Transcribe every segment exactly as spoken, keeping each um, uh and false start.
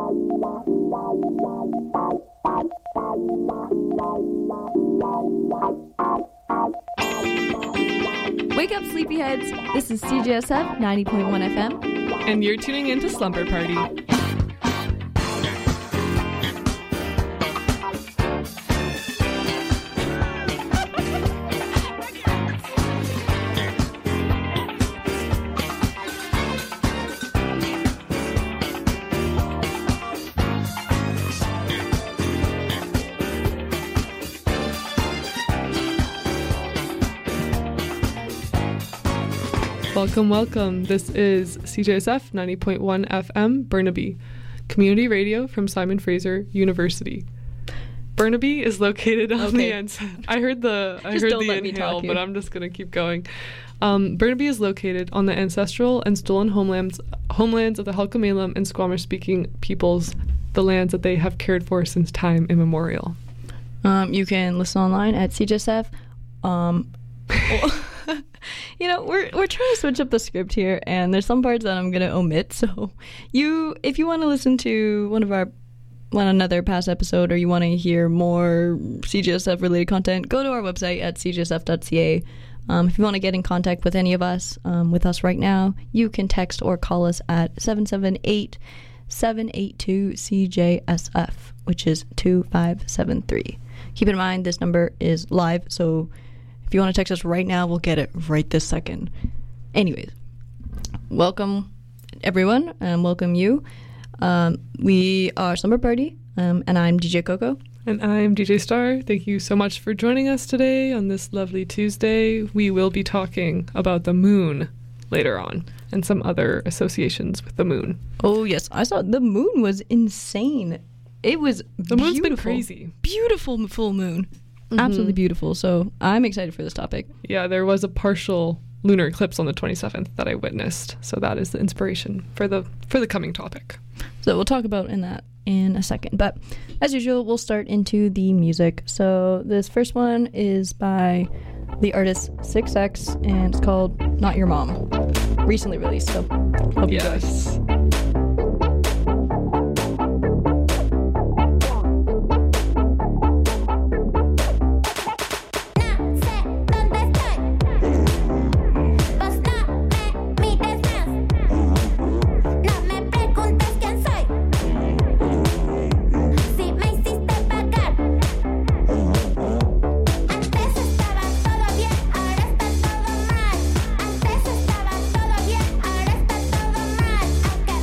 Wake up, sleepyheads! This is C J S F ninety point one F M. And you're tuning into Slumber Party. Welcome, welcome. This is C J S F ninety point one F M, Burnaby, community radio from Simon Fraser University. Burnaby is located on okay. the end. I heard the I just heard don't the let inhale, me talk but I'm just gonna keep going. Um, Burnaby is located on the ancestral and stolen homelands homelands of the Halkomelem and Squamish-speaking peoples, the lands that they have cared for since time immemorial. Um, you can listen online at C J S F. Um, you know, we're we're trying to switch up the script here, and there's some parts that I'm gonna omit. So, you, if you want to listen to one of our one another past episode, or you want to hear more C J S F related content, go to our website at c j s f dot c a. Um, if you want to get in contact with any of us, um, with us right now, you can text or call us at seven seven eight, seven eight two, C J S F, which is two five seven three. Keep in mind, this number is live, so if you want to text us right now, we'll get it right this second. Anyways, welcome everyone, and welcome you. Um, we are Slumber Party, um, and I'm D J Coco. And I'm D J Star. Thank you so much for joining us today on this lovely Tuesday. We will be talking about the moon later on, and some other associations with the moon. Oh yes, I saw the moon was insane. It was The moon's been crazy. Beautiful full moon. Mm-hmm. Absolutely beautiful. So I'm excited for this topic. Yeah, there was a partial lunar eclipse on the twenty-seventh that I witnessed. So that is the inspiration for the for the coming topic. So we'll talk about in that in a second. But as usual, we'll start into the music. So this first one is by the artist six X, and it's called Not Your Mom. Recently released, so hope you enjoy. Yes. Antes estaba todo bien, ahora está todo mal.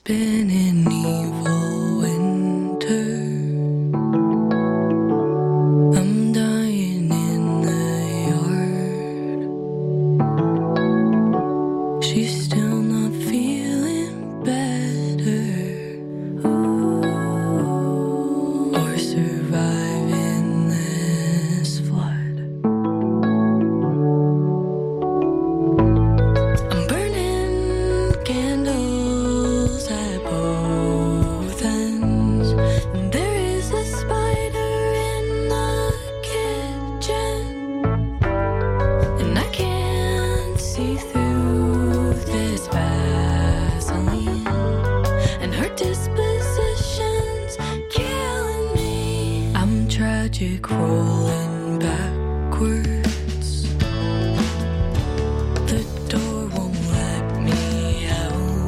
been an evil winter. I'm dying in the yard. She's still not feeling better. Ooh, or surviving this flood. I'm burning candles at both ends. And there is a spider in the kitchen. And I can't see through this Vaseline. And her disposition's killing me. I'm tragic, rolling backwards. The door won't let me out.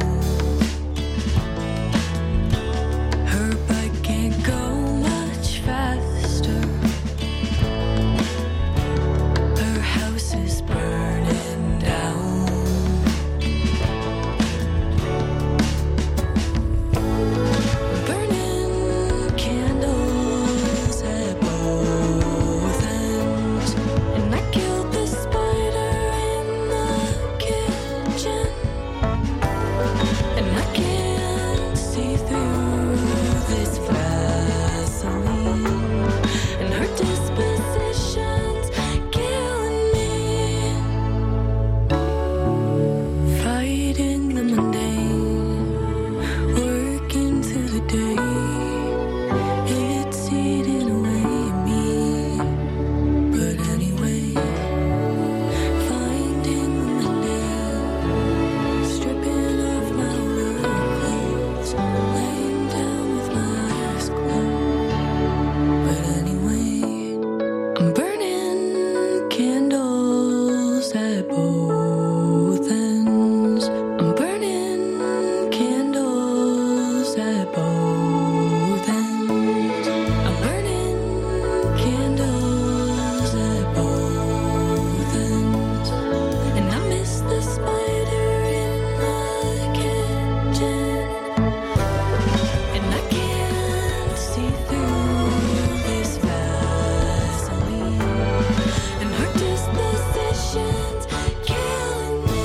Her bike can't go much faster. Her house is burning down. Burning candles at both ends. And I killed the spider in the kitchen. And I can't see through this Vaseline. And her disposition's killing me. Fighting the mundane, working through the day. It's eating away at me. But anyway, finding the mundane, stripping off my work clothes, laying down with my eyes closed. But anyway, I'm burning candles at both ends. I'm burning candles at both ends. I'm burning candles at both ends. And I miss the spider in the kitchen. And I can't see through this Vaseline. And her disposition's killing me.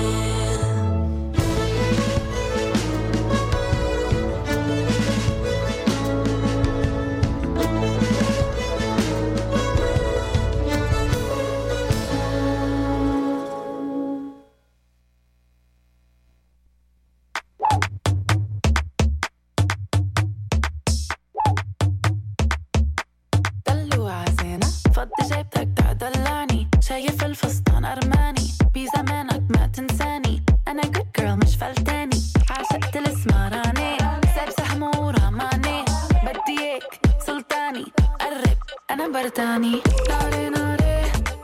دلوعة زينة فضي جيبتك تعدلعني شايف الفستان أرماني بزمانك ما تنساني أنا good girl مش فلتاني عاشقت الاسمراني ساب سهم ورماني بدي اياك سلطاني قرب أنا برتاني ناري ناري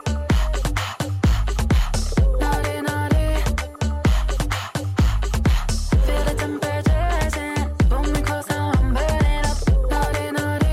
ناري ناري Feel the temperature rising Pull me close now I'm burning up Naughty, naughty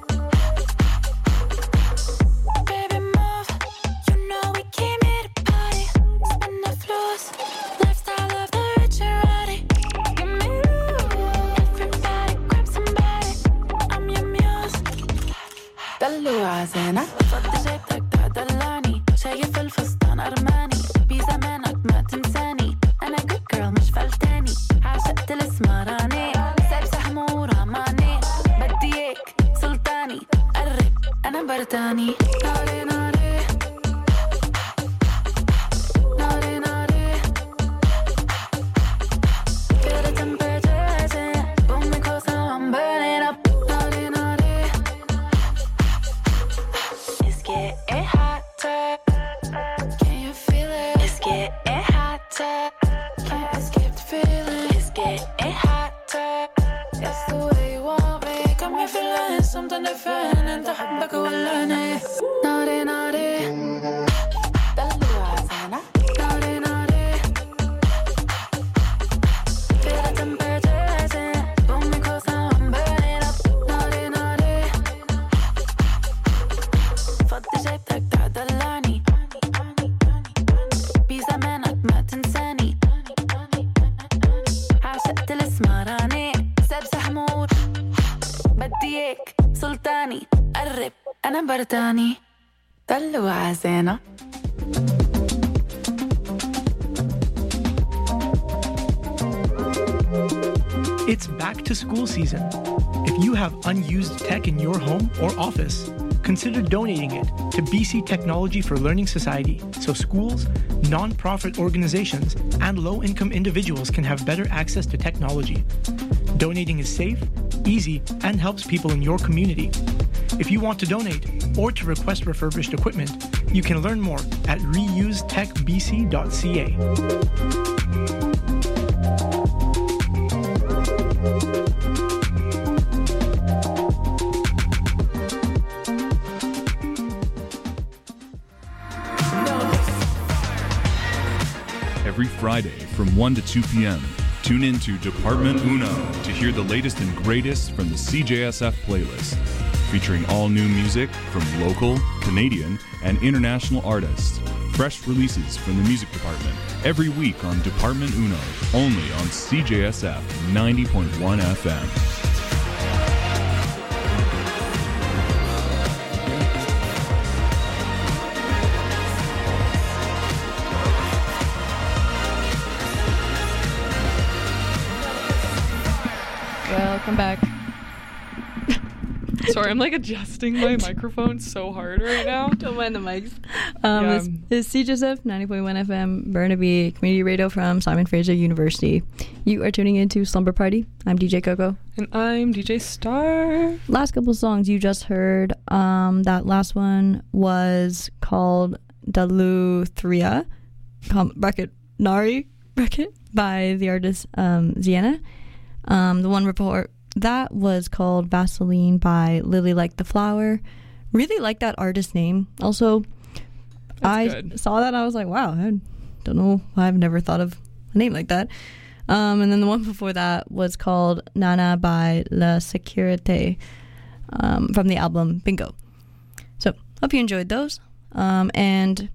Baby move You know we came here to party Spin the floors Lifestyle of the rich and rowdy Give me room Everybody grab somebody I'm your muse دلوعة زينة فضي جيبتك تعدلعني شايف الفستان أرماني بزمانك ما تنساني أنا good girl مش فلتاني عاشقت الاسمراني ساب سهم ورماني بدي اياك سلطاني قرب أنا برتاني ناري ناري ناري ناري Feel the temperature rising Pull me close now I'm burning up Naughty, naughty It's getting hotter Can you feel it? It's getting hotter Can't escape the feeling It's getting hotter It's the way you want me Got me feeling something different انت حبك ولاني Naughty, naughty دلوعة زينة Naughty, naughty Feel the temperature rising Pull me close now I'm burning up Naughty, naughty فضي جيبتك تعدلعني بزمانك ما تنساني عاشقت الاسمراني برتاني طلوا عزانا. It's back to school season. If you have unused tech in your home or office, consider donating it to B C Technology for Learning Society so schools, non-profit organizations, and low-income individuals can have better access to technology. Donating is safe, easy, and helps people in your community. If you want to donate or to request refurbished equipment, you can learn more at reuse tech b c dot c a. Every Friday from one to two p.m. Tune in to Department Uno to hear the latest and greatest from the C J S F playlist, featuring all new music from local, Canadian, and international artists. Fresh releases from the music department every week on Department Uno, only on C J S F ninety point one F M. Welcome back. Sorry, I'm like adjusting my microphone so hard right now. Don't mind the mics. Um, Yeah. This is C J S F ninety point one F M, Burnaby Community Radio from Simon Fraser University. You are tuning into Slumber Party. I'm D J Coco. And I'm D J Star. Last couple songs you just heard. Um, that last one was called Daluthria, com- bracket Nari bracket by the artist um, Ziena. Um, the one before that was called Vaseline by Lily Like the Flower. Really like that artist name. Also, That's I good. saw that and I was like, wow, I don't know. I've never thought of a name like that. Um, and then the one before that was called Nana by La Sécurité um, from the album Bingo. So, hope you enjoyed those. Um, and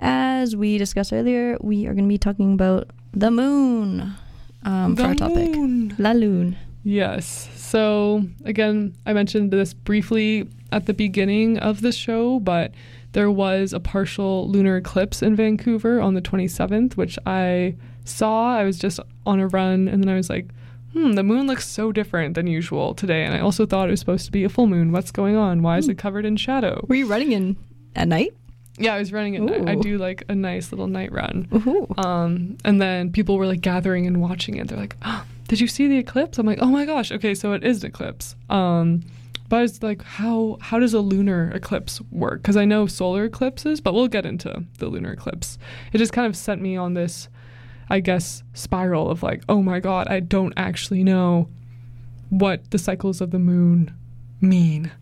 as we discussed earlier, we are going to be talking about the moon um, for The our topic. moon. La Lune. Yes. So, again, I mentioned this briefly at the beginning of the show, but there was a partial lunar eclipse in Vancouver on the twenty-seventh, which I saw. I was just on a run, and then I was like, hmm, the moon looks so different than usual today. And I also thought it was supposed to be a full moon. What's going on? Why is it covered in shadow? Were you running in at night? Yeah, I was running at night. I Ooh. do like a nice little night run. Ooh. Um, and then people were like gathering and watching it. They're like, oh, did you see the eclipse? I'm like, oh my gosh, okay, so it is an eclipse. Um, but I was like, how how does a lunar eclipse work? Because I know solar eclipses, but we'll get into the lunar eclipse. It just kind of sent me on this, I guess, spiral of like, oh my god, I don't actually know what the cycles of the moon mean.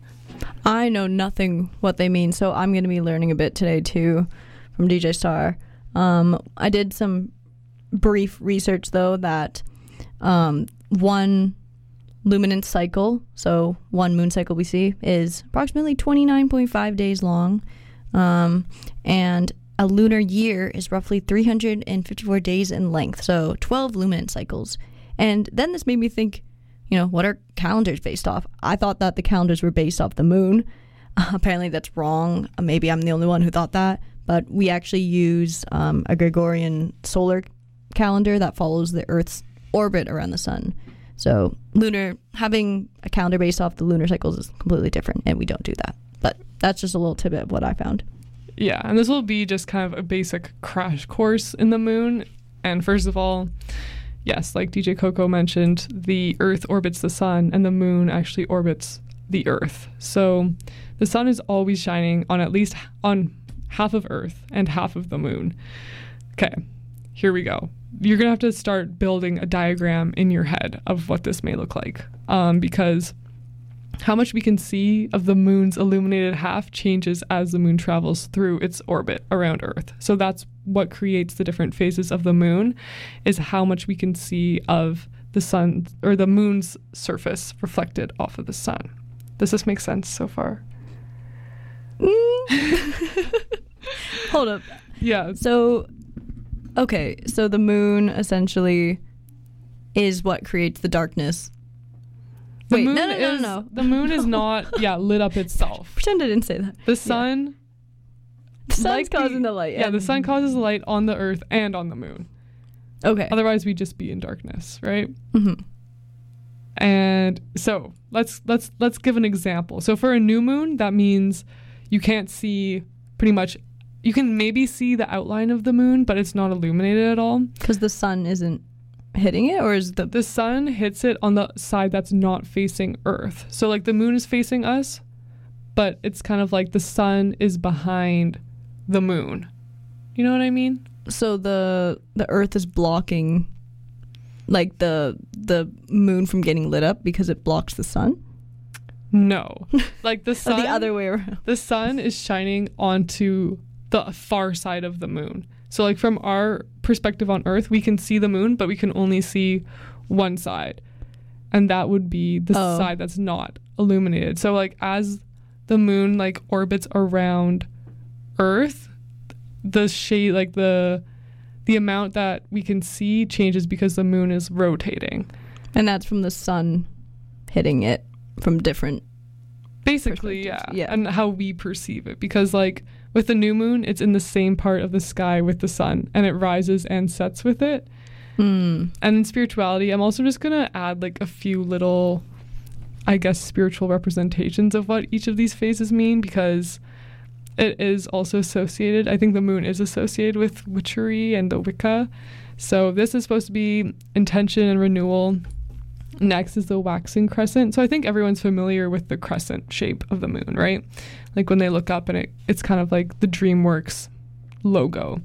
I know nothing what they mean, so I'm going to be learning a bit today too from D J Star. Um, I did some brief research though that um, one luminance cycle, so one moon cycle we see, is approximately twenty-nine point five days long, um, and a lunar year is roughly three hundred fifty-four days in length, so twelve luminance cycles. And then this made me think, you know, what are calendars based off? I thought that the calendars were based off the moon. Uh, apparently that's wrong. Uh, maybe I'm the only one who thought that. But we actually use um, a Gregorian solar calendar that follows the Earth's orbit around the sun. So lunar, having a calendar based off the lunar cycles is completely different, and we don't do that. But that's just a little tidbit of what I found. Yeah, and this will be just kind of a basic crash course in the moon. And first of all, yes, like D J Coco mentioned, the Earth orbits the sun and the moon actually orbits the Earth. So the sun is always shining on at least on half of Earth and half of the moon. Okay, here we go. You're going to have to start building a diagram in your head of what this may look like, um, because how much we can see of the moon's illuminated half changes as the moon travels through its orbit around Earth. So that's what creates the different phases of the moon, is how much we can see of the sun or the moon's surface reflected off of the sun. Does this make sense so far? Hold up. Yeah. So, okay, so the moon essentially is what creates the darkness The Wait, moon no, no, no, is, no. The moon is not, yeah, lit up itself. Pretend I didn't say that. The sun, The sun's like the- causing the light. yeah, the sun causes the light on the earth and on the moon. Okay. Otherwise, we'd just be in darkness, right? hmm And so let's let's let's give an example. So for a new moon, that means you can't see pretty much. You can maybe see the outline of the moon, but it's not illuminated at all. Because the sun isn't hitting it, or is the The sun hits it on the side that's not facing Earth. So like the moon is facing us, but it's kind of like the sun is behind the moon. You know what I mean? so the the Earth is blocking, like the the moon from getting lit up because it blocks the sun. No. Like the Or sun the other way around. the sun is shining onto the far side of the moon. So like from our perspective on Earth, we can see the moon, but we can only see one side. And that would be the Oh. side that's not illuminated. So like as the moon like orbits around Earth, the shade like the the amount that we can see changes because the moon is rotating. And that's from the sun hitting it from different. Basically, yeah. Perspectives, yeah. And how we perceive it. Because, like, with the new moon, it's in the same part of the sky with the sun, and it rises and sets with it. Mm. And in spirituality, I'm also just going to add, like, a few little, I guess, spiritual representations of what each of these phases mean, because it is also associated, I think the moon is associated with witchery and the Wicca. So this is supposed to be intention and renewal. Next is the waxing crescent. So I think everyone's familiar with the crescent shape of the moon, right? Like when they look up and it, it's kind of like the DreamWorks logo.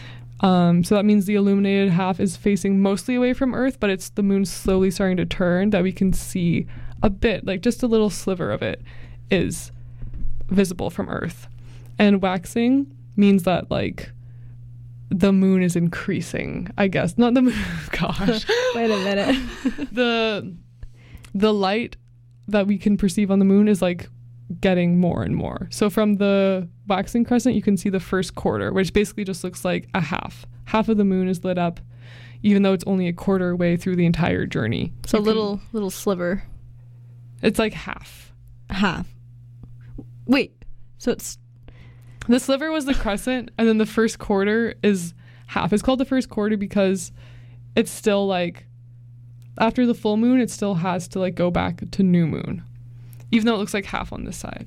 Um, so that means the illuminated half is facing mostly away from Earth, but it's the moon slowly starting to turn that we can see a bit, like just a little sliver of it is visible from Earth. And waxing means that like the moon is increasing, I guess. Not the moon, gosh. Wait a minute. the the light that we can perceive on the moon is like getting more and more. So from the waxing crescent, you can see the first quarter, which basically just looks like a half. Half of the moon is lit up, even though it's only a quarter way through the entire journey. So You can- little little sliver, It's like half. half. Wait. So it's The sliver was the crescent, and then the first quarter is half. It's called the first quarter because it's still like, after the full moon, it still has to like go back to new moon, even though it looks like half on this side.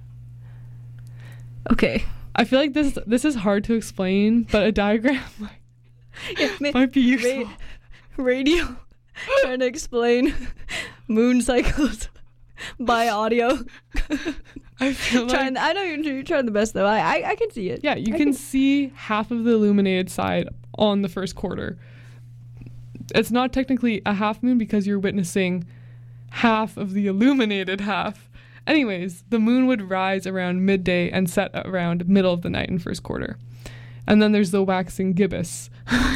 okay. I feel like this this is hard to explain, but a diagram like, It may- might be useful. ra- radio trying to explain moon cycles by audio. I feel like, trying. I know you're, you're trying the best though. I I, I can see it. yeah, you I can see half of the illuminated side on the first quarter. It's not technically a half moon because you're witnessing half of the illuminated half. Anyways, the moon would rise around midday and set around middle of the night in first quarter. And then there's the waxing gibbous.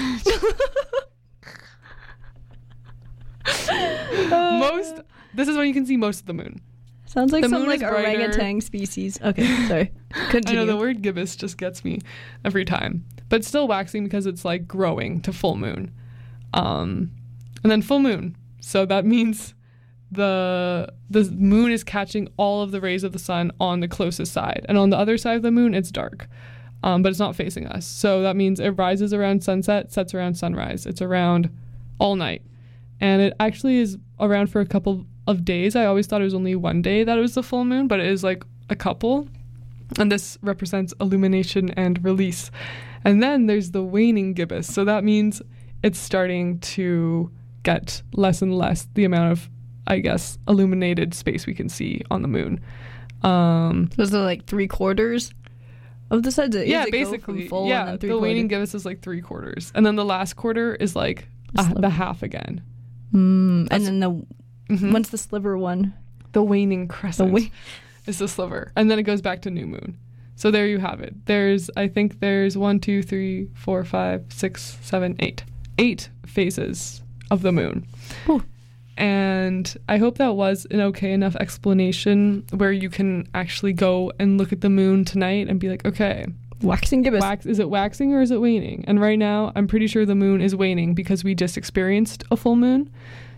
most this is when you can see most of the moon. Sounds like The some moon like is brighter. orangutan species. Okay, sorry. I Continue. know the word gibbous just gets me every time. But still waxing because it's like growing to full moon. Um, and then full moon. So that means the the moon is catching all of the rays of the sun on the closest side. And on the other side of the moon, it's dark. Um, but it's not facing us. So that means it rises around sunset, sets around sunrise. It's around all night. And it actually is around for a couple of days. I always thought it was only one day that it was the full moon, but it is like a couple. And this represents illumination and release. And then there's the waning gibbous. So that means it's starting to get less and less the amount of, I guess, illuminated space we can see on the moon. Um, Those are like three quarters of the sides. yeah, basically. Full yeah, and then three the waning quarters? gibbous is like three quarters. And then the last quarter is like A uh, sliver. the half again. Mm, and then the Mhm. when's the sliver one? The waning The crescent wa- is the sliver. And then it goes back to new moon. So there you have it. There's, I think there's one, two, three, four, five, six, seven, eight. Eight phases of the moon. Whew. And I hope that was an okay enough explanation where you can actually go and look at the moon tonight and be like, okay, waxing gibbous. wax, is it waxing or is it waning? And right now, I'm pretty sure the moon is waning because we just experienced a full moon.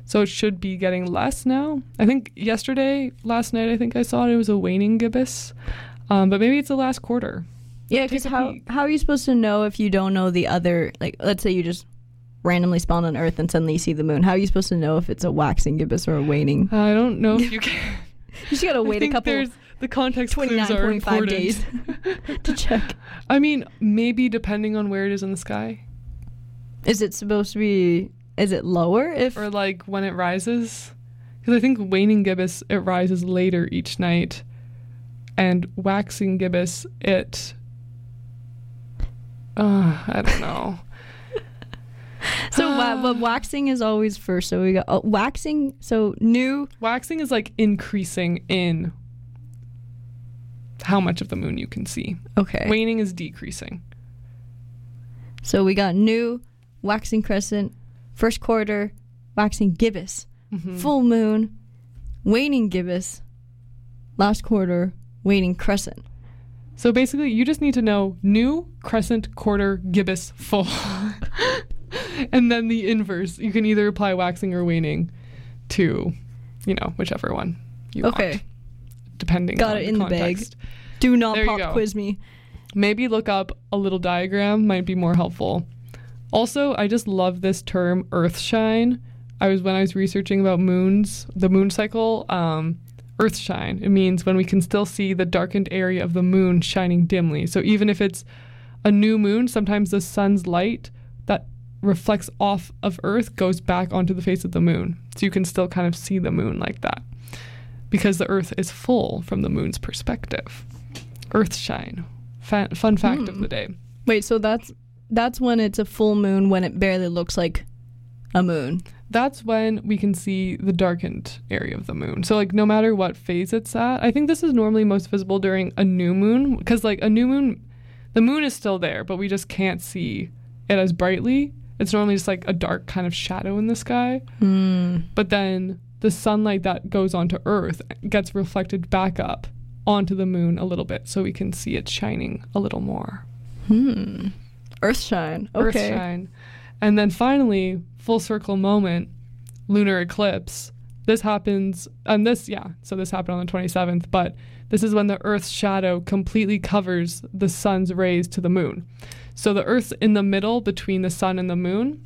So it should be getting less now. I think yesterday, last night, I think I saw it, it was a waning gibbous. Um, but maybe it's the last quarter. Yeah, because Take a how, peek. how are you supposed to know if you don't know the other, like, let's say you just randomly spawn on Earth and suddenly you see the moon. How are you supposed to know if it's a waxing gibbous or a waning? I don't know if you can. You just gotta I wait a think couple, there's the context clues twenty-nine are point five important. days to check. I mean, maybe depending on where it is in the sky. Is it supposed to be, is it lower if, Or like when it rises. Because I think waning gibbous, it rises later each night. And waxing gibbous, it... Uh, I don't know. so wa- but waxing is always first. So we got oh, waxing, so new, Waxing is like increasing in how much of the moon you can see. okay. Waning is decreasing. So we got new, waxing crescent, first quarter, waxing gibbous, Mhm. full moon, waning gibbous, last quarter, waning crescent. So basically, you just need to know new, crescent, quarter, gibbous, full. And then the inverse. You can either apply waxing or waning to, you know, whichever one you Okay. want. Depending Got on it the in the context. bag. Do not There you pop go. quiz me. Maybe look up a little diagram, might be more helpful. Also, I just love this term, earthshine. I was, when I was researching about moons, the moon cycle, um, earthshine. It means when we can still see the darkened area of the moon shining dimly. So even if it's a new moon, sometimes the sun's light that reflects off of Earth goes back onto the face of the moon. So you can still kind of see the moon like that. Because the Earth is full from the moon's perspective. Earthshine. Fa- fun fact of the day. Wait, so that's that's when it's a full moon when it barely looks like a moon. That's when we can see the darkened area of the moon. So like no matter what phase it's at, I think this is normally most visible during a new moon because like a new moon, the moon is still there, but we just can't see it as brightly. It's normally just like a dark kind of shadow in the sky. Hmm. But then the sunlight that goes onto Earth gets reflected back up onto the moon a little bit so we can see it shining a little more. Hmm. Earthshine. Okay. Earthshine. And then finally, full circle moment, lunar eclipse. This happens, and this, yeah, so this happened on the twenty-seventh, but this is when the Earth's shadow completely covers the sun's rays to the moon. So the Earth's in the middle between the sun and the moon,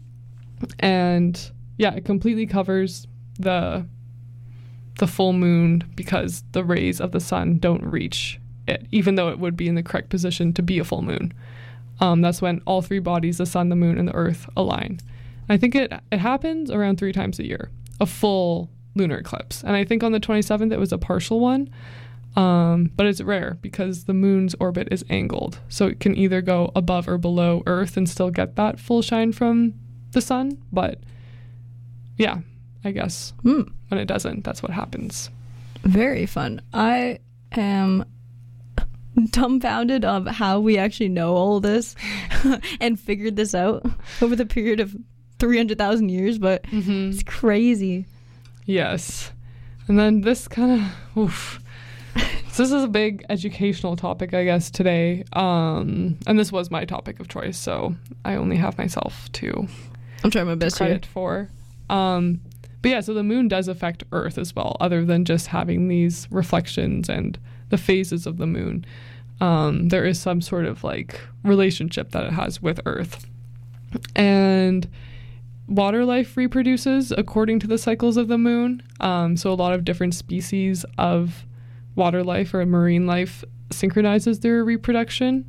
and yeah, it completely covers the the full moon because the rays of the sun don't reach it, even though it would be in the correct position to be a full moon. Um, that's when all three bodies, the sun, the moon, and the Earth, align. I think it it happens around three times a year, a full lunar eclipse. And I think on the twenty-seventh it was a partial one, um, but it's rare because the moon's orbit is angled. So it can either go above or below Earth and still get that full shine from the sun. But yeah, I guess Hmm. when it doesn't, that's what happens. Very fun. I am dumbfounded of how we actually know all this and figured this out over the period of three hundred thousand years, but Mm-hmm. it's crazy. Yes. And then this kind of, oof. So this is a big educational topic, I guess, today. Um, and this was my topic of choice, so I only have myself to I'm trying my best here. credit for. Um, but yeah, so the moon does affect Earth as well, other than just having these reflections and the phases of the moon. Um, there is some sort of like relationship that it has with Earth. And water life reproduces according to the cycles of the moon. Um, so a lot of different species of water life or marine life synchronizes their reproduction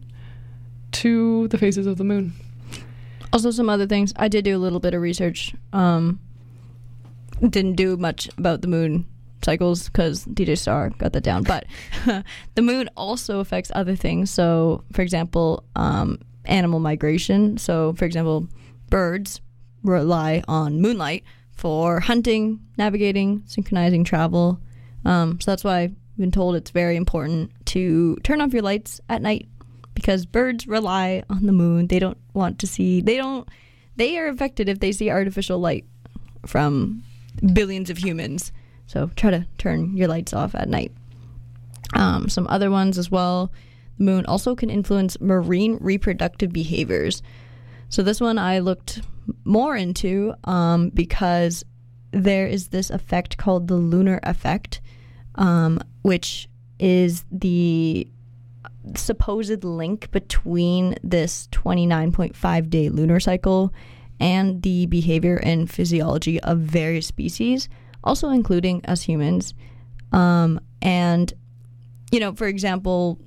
to the phases of the moon. Also, some other things. I did do a little bit of research. Um, didn't do much about the moon cycles because D J Star got that down. But the moon also affects other things. So, for example, um, animal migration. So, for example, birds rely on moonlight for hunting, navigating, synchronizing travel. Um, so that's why I've been told it's very important to turn off your lights at night because birds rely on the moon. They don't want to see, they don't, they are affected if they see artificial light from billions of humans. So try to turn your lights off at night. Um, some other ones as well. The moon also can influence marine reproductive behaviors. So this one I looked more into um, because there is this effect called the lunar effect, um, which is the supposed link between this twenty-nine point five day lunar cycle and the behavior and physiology of various species, also including us humans. Um, and, you know, for example,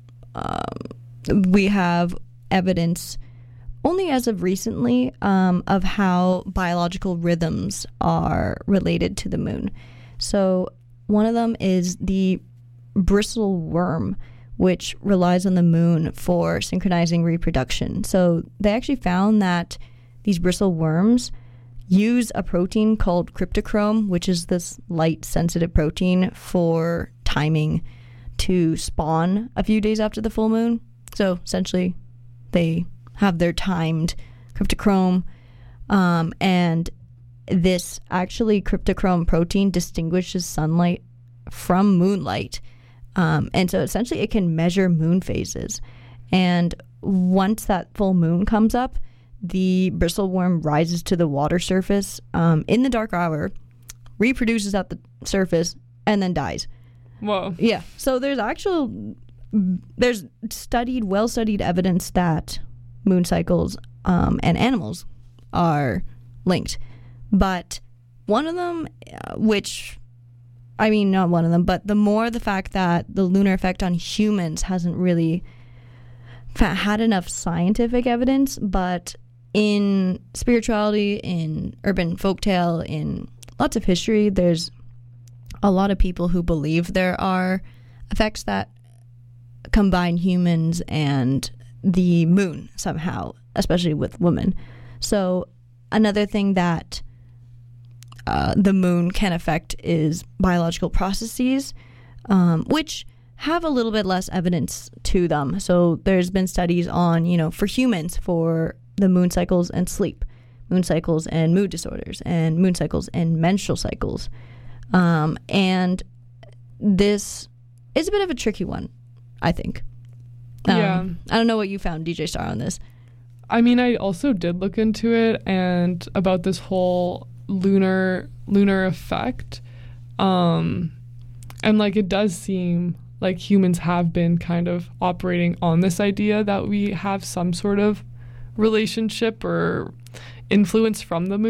um, we have evidence only as of recently um, of how biological rhythms are related to the moon. So one of them is the bristle worm, which relies on the moon for synchronizing reproduction. So they actually found that these bristle worms use a protein called cryptochrome, which is this light-sensitive protein for timing to spawn a few days after the full moon. So essentially, they have their timed cryptochrome, um, and this actually cryptochrome protein distinguishes sunlight from moonlight. Um, and so essentially it can measure moon phases. And once that full moon comes up, the bristleworm rises to the water surface um, in the dark hour, reproduces at the surface, and then dies. Whoa. Yeah. So there's actual, there's studied, well-studied evidence that moon cycles um, and animals are linked. But one of them, uh, which... I mean, not one of them, but the more the fact that the lunar effect on humans hasn't really fa- had enough scientific evidence, but in spirituality, in urban folktale, in lots of history, there's a lot of people who believe there are effects that combine humans and the moon somehow, especially with women. So another thing that Uh, the moon can affect is biological processes, um, which have a little bit less evidence to them. So there's been studies on, you know, for humans, for the moon cycles and sleep, moon cycles and mood disorders, and moon cycles and menstrual cycles. Um, and this is a bit of a tricky one, I think. Um, Yeah. I don't know what you found, D J Star, on this. I mean, I also did look into it and about this whole lunar lunar effect, um and like it does seem like humans have been kind of operating on this idea that we have some sort of relationship or influence from the moon.